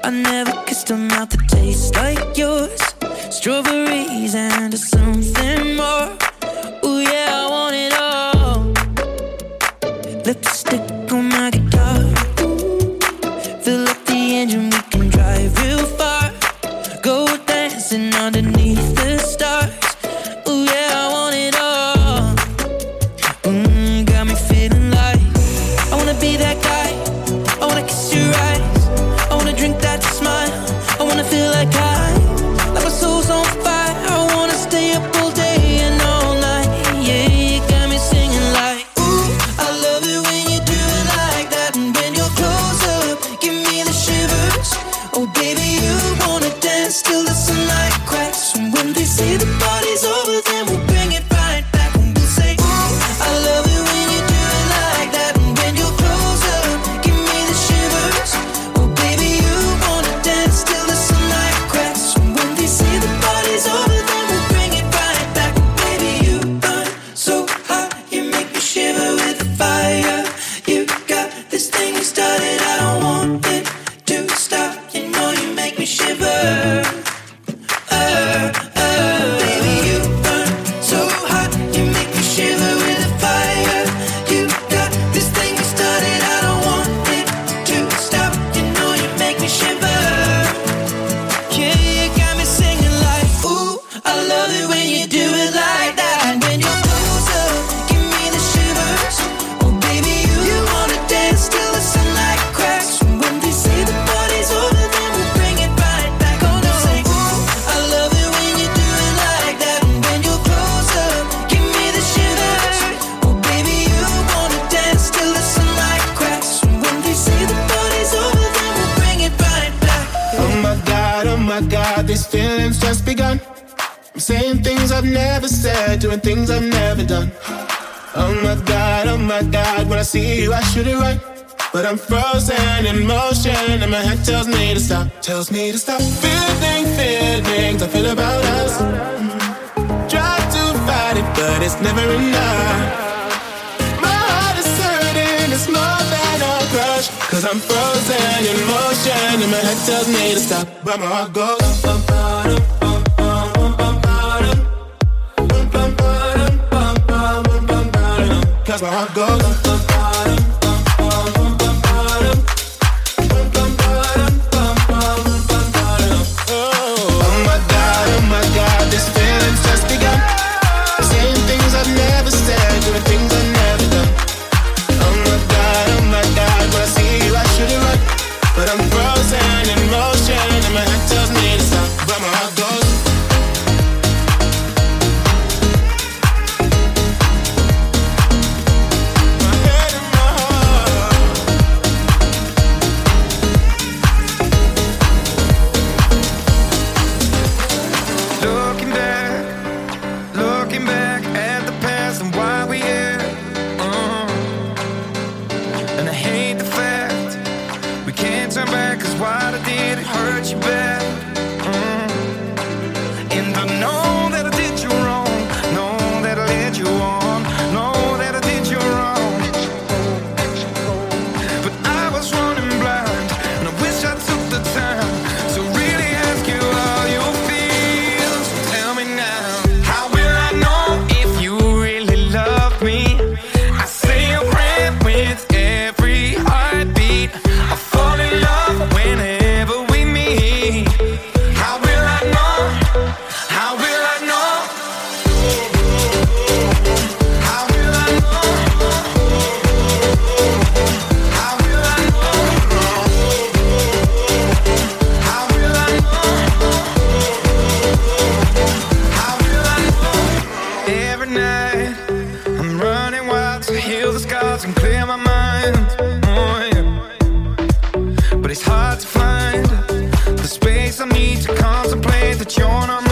I never kissed a mouth that tastes like yours. Strawberries and something more. Ooh yeah, I want it all. Lipstick on my guitar. Fill up the engine, we can drive real far. Go dancing underneath the stars. Ooh yeah, I want it all. Got me feeling like I wanna be that guy. I wanna kiss your eyes. I wanna drink that smile. I wanna feel like my soul's on fire. I wanna stay up all day and all night. Yeah, you got me singing like, ooh, I love it when you do it like that. And when you're close up, give me the shivers. Oh baby, you wanna dance till the sunlight cracks. And when they say the party's over, then we'll bring it right back. And we'll say, ooh, I love it when you do it like that. And when you're close up, give me the shivers. Oh baby, you wanna dance till the sunlight cracks. And when they say the party's over, then we'll bring it right back. Baby, you burn so hot, you make me shiver with the fire. You got this thing you started, I don't want it to stop. You know you make me shiver. Baby, you burn so hot, you make me shiver with the fire. You got this thing you started, I don't want it to stop. You know you make me shiver. Yeah, you got me singing like, ooh, I love it when you do it like that. And when you're close up, give me the shivers. Oh baby, you wanna dance till the sunlight cracks. And when they say the party's over, then we'll bring it right back. Oh no, say, ooh, I love it when you do it like that. And when you're close up, give me the shivers. Oh baby, you wanna dance till the sunlight cracks. And when they say the party's over, then we'll bring it right back. Oh my God, these feelings just begun. I'm saying things I've never said, doing things I've never done. Oh my God, when I see you I shoot it right. But I'm frozen in motion and my head tells me to stop. Tells me to stop. Feelings I feel about us. Try to fight it, but it's never enough. My heart is hurting, it's more than a crush. Cause I'm frozen in motion and my head tells me to stop. But my heart goes cause my heart goes oh my God, this feeling's just begun. Saying things I've never said, doing things I've never done. Oh my God, when I see you I shoot it right. But I'm frozen in motion and my head tells me to stop. But my heart goes my head and my heart. Looking back at the past and why we here. And I hate the fact we can't turn back, cause what I did, it hurt you bad. And I know that I did you wrong, know that I led you on, know that I did you wrong. But I was running blind, and I wish I took the time to really ask you how you feel. So tell me now, how will I know if you really love me? I say a prayer with every heartbeat. I fall in love whenever we meet. How will I know? How will I know? How will I know? How will I know? How will I know? How will I know? Every night I'm running wild to heal the scars and clear my mind. Oh yeah. But it's hard to find the space I need to contemplate that you're not